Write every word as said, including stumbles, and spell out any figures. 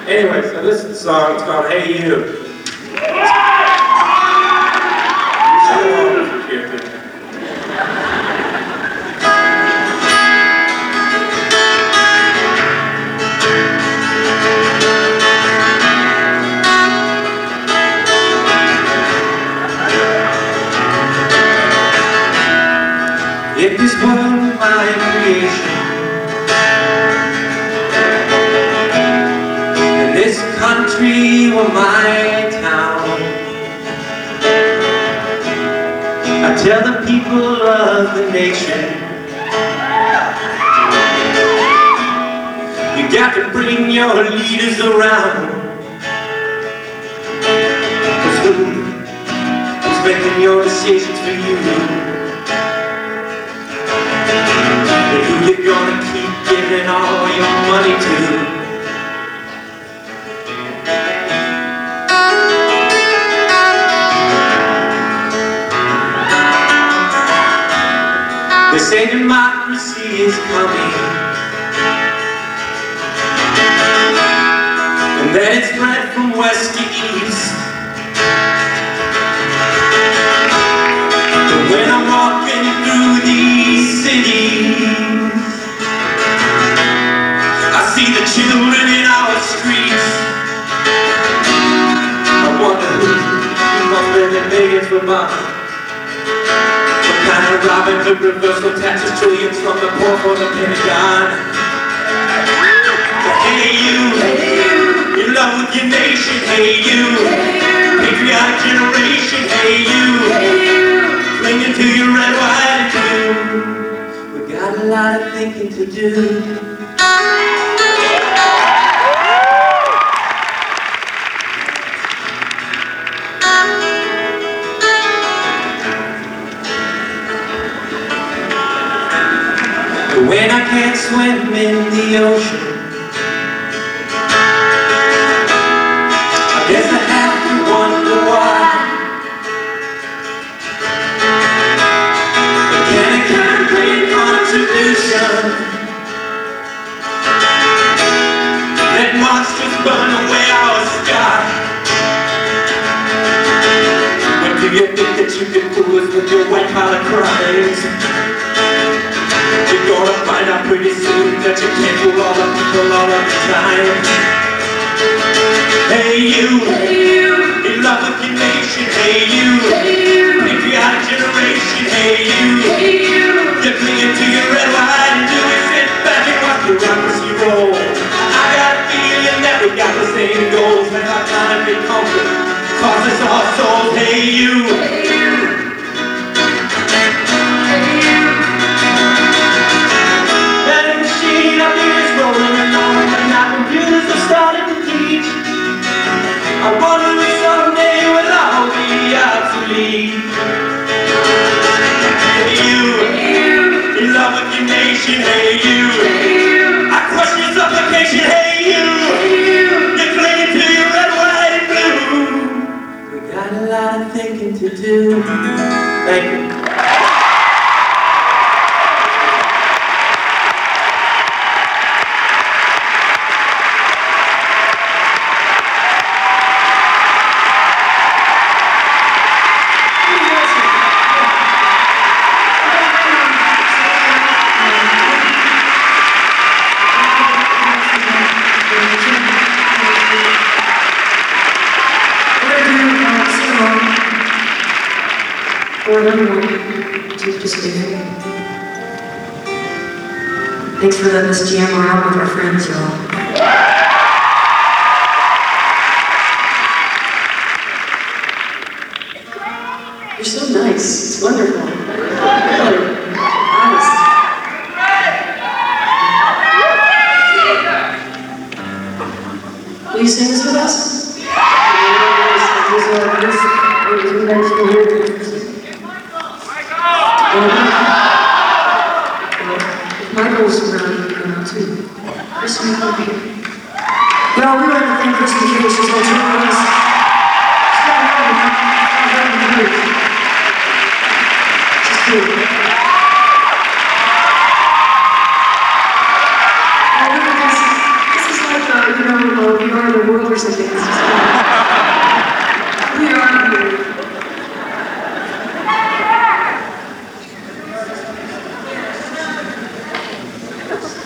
Anyway, so this is the song. It's called Hey You. If this world were my creation, and this country were my town, I tell the people of the nation, you got to bring your leaders around. 'Cause who, who's making your decisions for you? Who you're gonna keep giving all your money to? They say democracy is coming, and that it's spread from west to east. But when I'm walking through these cities, see the children in our streets. I wonder who must live in millions for money. What kind of Robin Hood reversal taxes trillions from the poor for the Pentagon? But hey you, hey you, in love with your nation, hey you, patriotic generation, hey you, clinging to your red, white, and blue. We got a lot of thinking to do. When I can't swim in the ocean, I guess I have to wonder why. But can a kind great contribution let monsters burn away our sky? When do you think that you can fool us with your white collar crimes? You're gonna find out pretty soon that you can't fool all the people all of the time. Hey you, hey you, in love with your nation, hey you, hey you, patriotic generation, hey you, hey you, you're clinging to your red, white, and blue. Sit back and watch bureaucracy roll. I got a feeling that we got the same goals, and our time and comfort cost us our souls. Hey you, hey you. I wonder if someday we'll all be obsolete. Hey you, hey you, in love with your nation, hey you, hey you, I question your supplication, hey you, hey you, you're clinging to your red, white, and blue. We got a lot of thinking to do. Thank you. For everyone to participate. Thanks for letting us jam around with our friends, y'all. You're so nice. It's wonderful. Really. Honest. Will you sing this with us? Michael's around here now too. Chris Michael. Well, we want to thank Chris McKay. She's going to join us. She's good. This is like, uh, you know, uh, we are the hours advance.